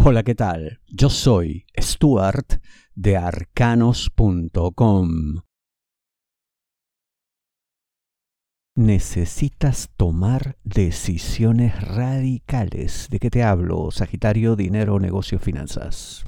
Hola, ¿qué tal? Yo soy Stuart de arcanos.com. Necesitas tomar decisiones radicales. ¿De qué te hablo? Sagitario, dinero, negocio, finanzas.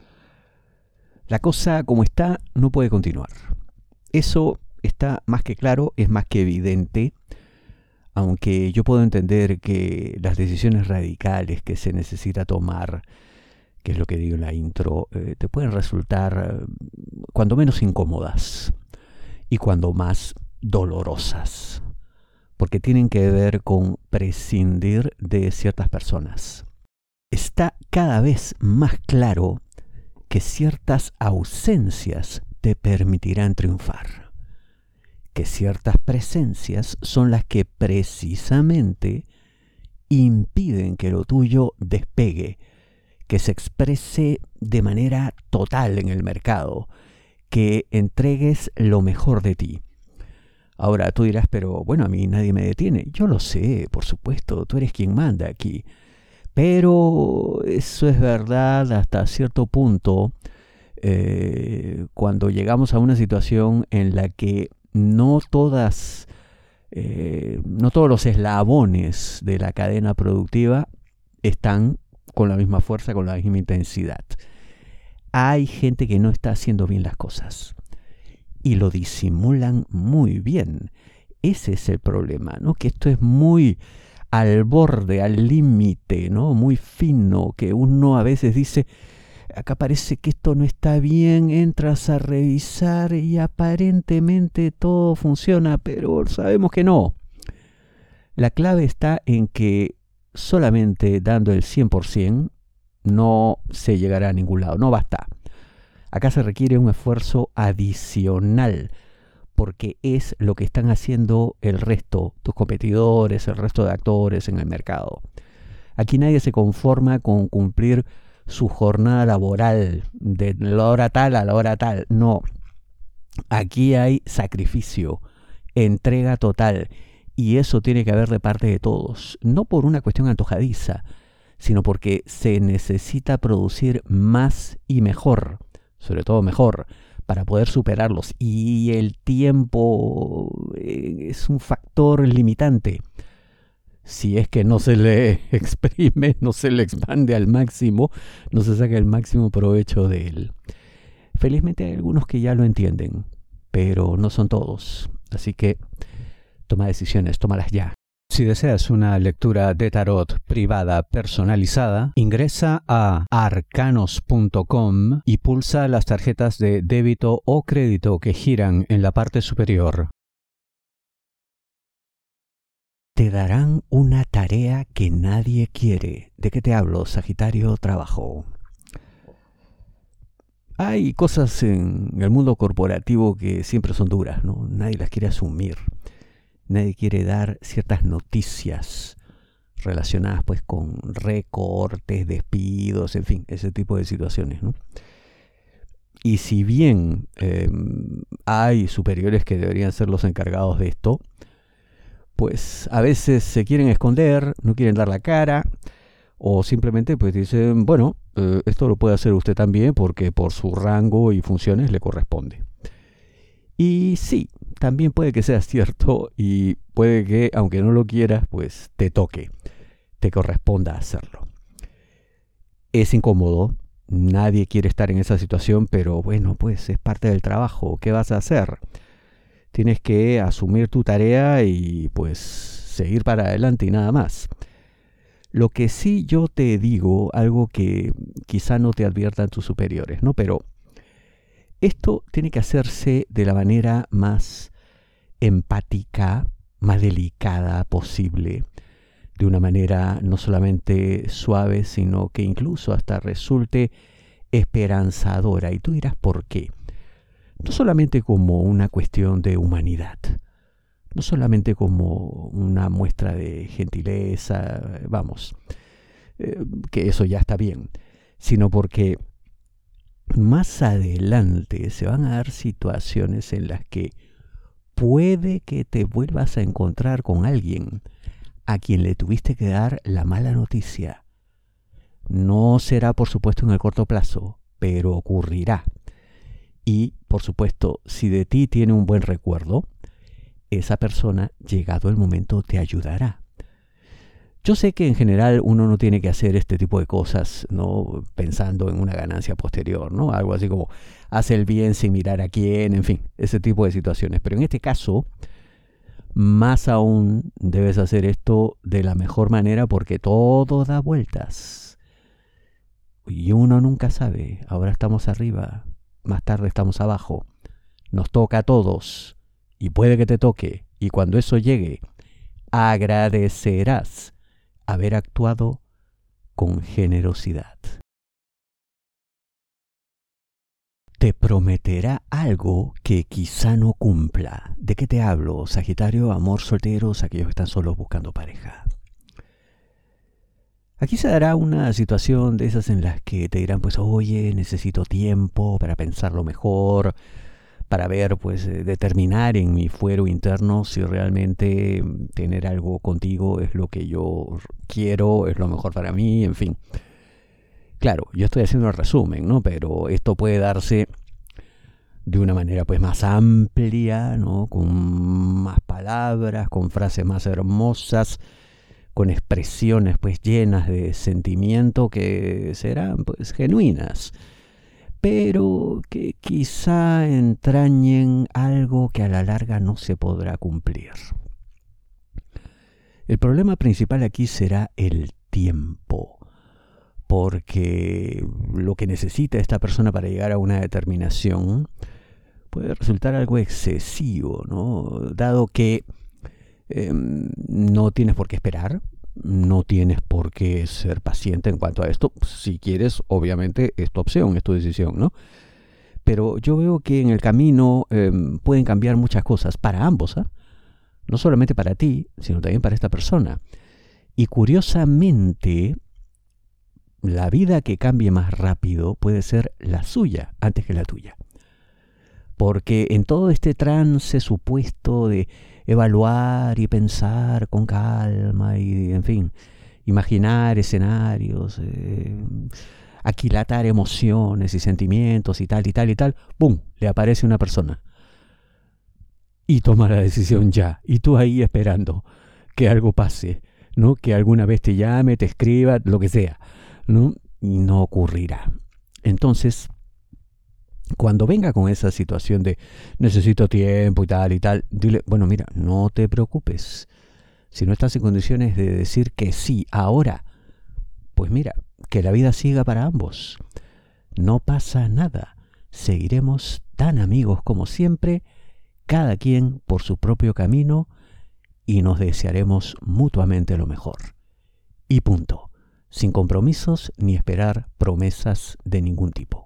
La cosa como está no puede continuar. Eso está más que claro, es más que evidente, aunque yo puedo entender que las decisiones radicales que se necesita tomar, que es lo que digo en la intro, te pueden resultar cuando menos incómodas y cuando más dolorosas, porque tienen que ver con prescindir de ciertas personas. Está cada vez más claro que ciertas ausencias te permitirán triunfar, que ciertas presencias son las que precisamente impiden que lo tuyo despegue, que se exprese de manera total en el mercado, que entregues lo mejor de ti. Ahora tú dirás, pero bueno, a mí nadie me detiene. Yo lo sé, por supuesto, tú eres quien manda aquí. Pero eso es verdad hasta cierto punto, cuando llegamos a una situación en la que no todos los eslabones de la cadena productiva están con la misma fuerza, con la misma intensidad. Hay gente que no está haciendo bien las cosas y lo disimulan muy bien. Ese es el problema, ¿no? Que esto es muy al borde, al límite, ¿no? Muy fino, que uno a veces dice, acá parece que esto no está bien, entras a revisar y aparentemente todo funciona, pero sabemos que no. La clave está en que solamente dando el 100% no se llegará a ningún lado, no basta. Acá se requiere un esfuerzo adicional, porque es lo que están haciendo el resto, tus competidores, el resto de actores en el mercado. Aquí nadie se conforma con cumplir su jornada laboral de la hora tal a la hora tal. No, aquí hay sacrificio, entrega total. Y eso tiene que haber de parte de todos, no por una cuestión antojadiza, sino porque se necesita producir más y mejor, sobre todo mejor, para poder superarlos. Y el tiempo es un factor limitante. Si es que no se le exprime, no se le expande al máximo, no se saca el máximo provecho de él. Felizmente hay algunos que ya lo entienden, pero no son todos. Así que toma decisiones, tómalas ya. Si deseas una lectura de tarot privada personalizada, ingresa a arcanos.com y pulsa las tarjetas de débito o crédito que giran en la parte superior. Te darán una tarea que nadie quiere. ¿De qué te hablo, Sagitario? Trabajo. Hay cosas en el mundo corporativo que siempre son duras, ¿no? Nadie las quiere asumir. Nadie quiere dar ciertas noticias relacionadas pues con recortes, despidos, en fin, ese tipo de situaciones, ¿no? Y si bien hay superiores que deberían ser los encargados de esto, pues a veces se quieren esconder, no quieren dar la cara, o simplemente pues dicen, bueno, esto lo puede hacer usted también porque por su rango y funciones le corresponde. Y sí, también puede que sea cierto y puede que, aunque no lo quieras, pues te toque, te corresponda hacerlo. Es incómodo, nadie quiere estar en esa situación, pero bueno, pues es parte del trabajo. ¿Qué vas a hacer? Tienes que asumir tu tarea y pues seguir para adelante y nada más. Lo que sí yo te digo, algo que quizá no te adviertan tus superiores, ¿no? Pero esto tiene que hacerse de la manera más empática, más delicada posible, de una manera no solamente suave, sino que incluso hasta resulte esperanzadora. Y tú dirás, ¿por qué? No solamente como una cuestión de humanidad, no solamente como una muestra de gentileza, vamos, que eso ya está bien, sino porque más adelante se van a dar situaciones en las que puede que te vuelvas a encontrar con alguien a quien le tuviste que dar la mala noticia. No será, por supuesto, en el corto plazo, pero ocurrirá. Y, por supuesto, si de ti tiene un buen recuerdo, esa persona, llegado el momento, te ayudará. Yo sé que en general uno no tiene que hacer este tipo de cosas, ¿no? Pensando en una ganancia posterior, ¿no? Algo así como hace el bien sin mirar a quién, en fin, ese tipo de situaciones. Pero en este caso, más aún debes hacer esto de la mejor manera porque todo da vueltas. Y uno nunca sabe. Ahora estamos arriba, más tarde estamos abajo. Nos toca a todos. Y puede que te toque. Y cuando eso llegue, agradecerás haber actuado con generosidad. Te prometerá algo que quizá no cumpla. ¿De qué te hablo? Sagitario, amor, solteros, aquellos que están solos buscando pareja. Aquí se dará una situación de esas en las que te dirán, pues, oye, necesito tiempo para pensarlo mejor, para ver, pues, determinar en mi fuero interno si realmente tener algo contigo es lo que yo quiero, es lo mejor para mí, en fin. Claro, yo estoy haciendo el resumen, ¿no? Pero esto puede darse de una manera, pues, más amplia, ¿no? Con más palabras, con frases más hermosas, con expresiones, pues, llenas de sentimiento que serán, pues, genuinas, pero que quizá entrañen algo que a la larga no se podrá cumplir. El problema principal aquí será el tiempo, porque lo que necesita esta persona para llegar a una determinación puede resultar algo excesivo, ¿no? Dado que no tienes por qué esperar, no tienes por qué ser paciente en cuanto a esto. Si quieres, obviamente, es tu opción, es tu decisión, ¿no? Pero yo veo que en el camino pueden cambiar muchas cosas para ambos, ¿eh? No solamente para ti, sino también para esta persona. Y curiosamente, la vida que cambie más rápido puede ser la suya antes que la tuya. Porque en todo este trance supuesto de evaluar y pensar con calma y, en fin, imaginar escenarios, aquilatar emociones y sentimientos y tal y tal y tal, ¡pum!, le aparece una persona y toma la decisión ya. Y tú ahí esperando que algo pase, ¿no? Que alguna vez te llame, te escriba, lo que sea, ¿no? Y no ocurrirá. Entonces, cuando venga con esa situación de necesito tiempo y tal, dile, bueno, mira, no te preocupes. Si no estás en condiciones de decir que sí ahora, pues mira, que la vida siga para ambos. No pasa nada. Seguiremos tan amigos como siempre, cada quien por su propio camino, y nos desearemos mutuamente lo mejor. Y punto. Sin compromisos ni esperar promesas de ningún tipo.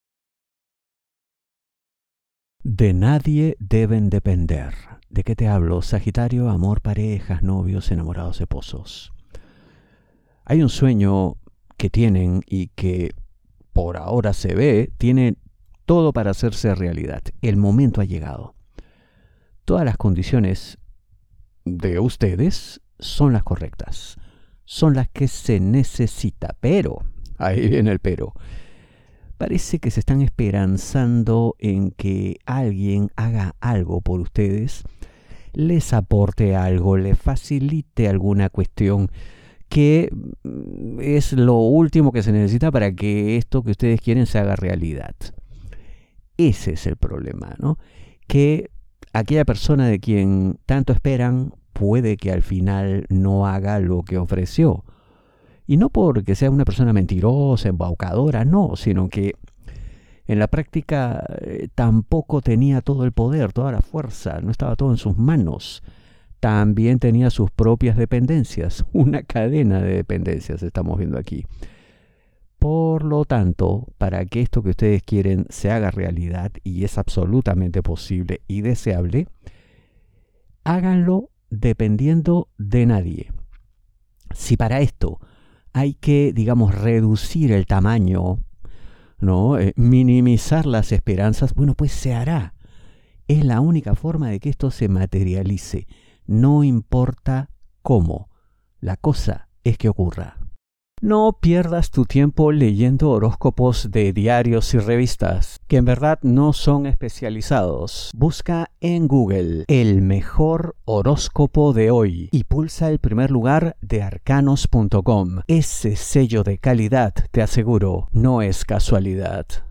De nadie deben depender. ¿De qué te hablo? Sagitario, amor, parejas, novios, enamorados, esposos. Hay un sueño que tienen y que por ahora se ve, tiene todo para hacerse realidad. El momento ha llegado. Todas las condiciones de ustedes son las correctas. Son las que se necesita. Pero, ahí viene el pero. Parece que se están esperanzando en que alguien haga algo por ustedes, les aporte algo, les facilite alguna cuestión que es lo último que se necesita para que esto que ustedes quieren se haga realidad. Ese es el problema, ¿no? Que aquella persona de quien tanto esperan puede que al final no haga lo que ofreció. Y no porque sea una persona mentirosa, embaucadora, no, sino que en la práctica tampoco tenía todo el poder, toda la fuerza, no estaba todo en sus manos. También tenía sus propias dependencias, una cadena de dependencias estamos viendo aquí. Por lo tanto, para que esto que ustedes quieren se haga realidad, y es absolutamente posible y deseable, háganlo dependiendo de nadie. Si para esto hay que, digamos, reducir el tamaño, ¿no? Minimizar las esperanzas, bueno, pues se hará. Es la única forma de que esto se materialice. No importa cómo. La cosa es que ocurra. No pierdas tu tiempo leyendo horóscopos de diarios y revistas, que en verdad no son especializados. Busca en Google el mejor horóscopo de hoy y pulsa el primer lugar de arcanos.com. Ese sello de calidad, te aseguro, no es casualidad.